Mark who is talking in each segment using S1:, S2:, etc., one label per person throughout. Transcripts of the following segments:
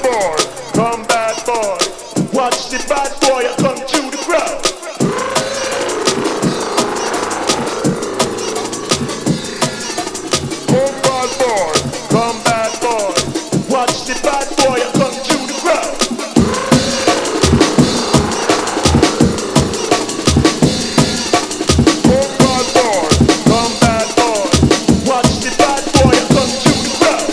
S1: boy, come bad boy. Watch the bad boy come through the crowd. Come bad boy, come bad boy. Watch the bad boy come through the crowd. Come bad boy, come bad boy. Watch the bad boy come through the crowd.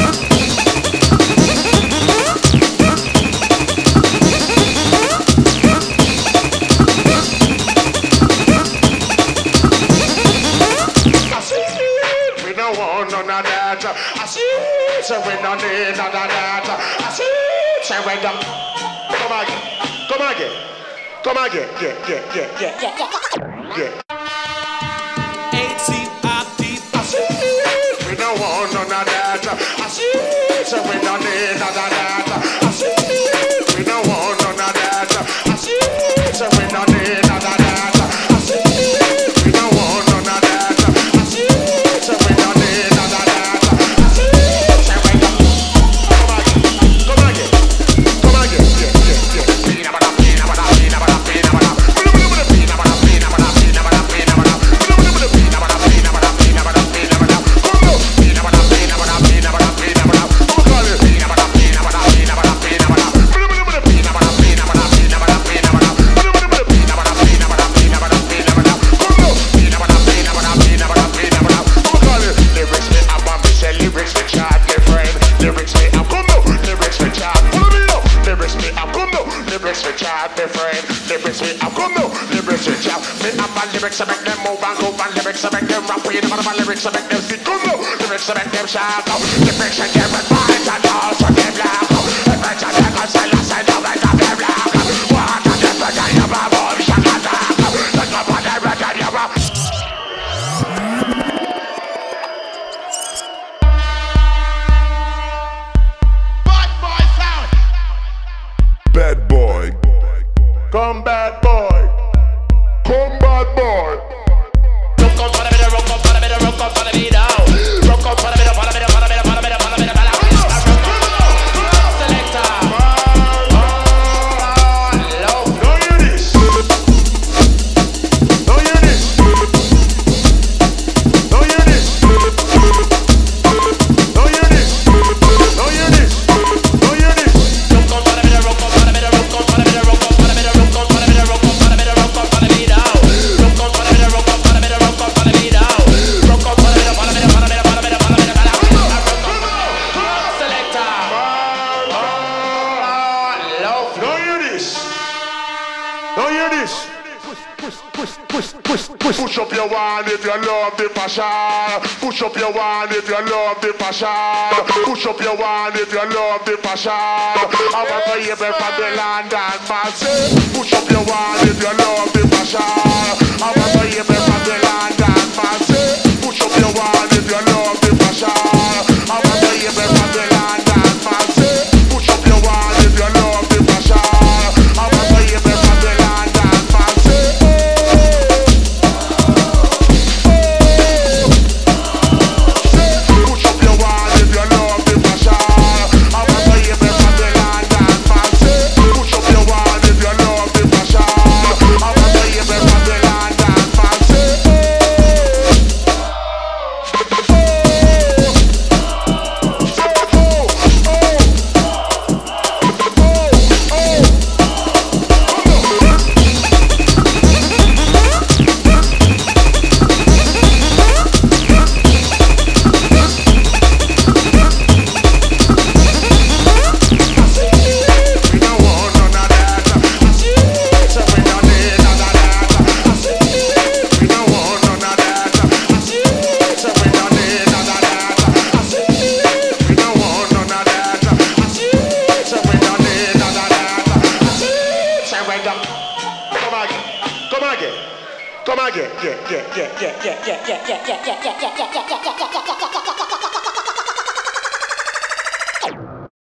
S1: We don't want none of that. I see, so we don't need none of that. I see, so we don't. Come again, come again, come again. Yeah.
S2: H-C-I-P.
S1: I see, we don't want none of that. I see, so we don't need none of that. I see, we don't want none of that. I see, so we don't need none of that. I see, we don't want none of that. I see, so we don't need none of that. I see, so we don't. Come again, come again. Yeah. Lyrics, I make them move and go and lyrics, I make them rap. You never know lyrics, I make them speak. Come now, lyrics, I make them shout. Lyrics, I give advice and also give love. Lyrics, I make them say, last I know that I'm their love. What a difference I have about all shakata. Let's go on the record, you're up. Bad boy sound. Bad boy. Come bad boy. Come bad boy. Rock up, follow me, rock up, follow me, rock up, follow me now. Rock up, follow me, follow me, follow me, follow me, follow me, follow me. Selector. Love. Don't hear this. Don't hear this. Don't hear this. Don't hear this. Don't hear this. Don't hear this. Rock up, follow me, rock up, follow me, rock up, follow me, rock up, follow me, rock up, follow me, rock up, follow me, rock up, follow me now. Rock up, follow me, rock up, follow me, rock up, follow me now. Rock up, follow me, follow me, follow me, follow me, follow me, follow me. Selector. Love. Don't hear this. Don't hear this. Push up your one if you love the passion. Push up your one if you love the passion. Push up your one if you love the passion. I want to hear from the land and massive. Push up your one if you love the passion. I want to hear from the land and massive. Push up your one if you love the passion. I want to hear from the land and massive. Push up your one if you love the passion. I want to hear from the land and massive. Push up your one if you love the passion. I want to hear from the land and massive. Push up your one if you love the passion. I want to hear from the land and massive. We don't want none of that. So we don't need none of that. We don't want none of that. So we don't need none of that. We don't want none of that. So we don't need none of that. So we don't. Come again. Come again. Come again. Yeah.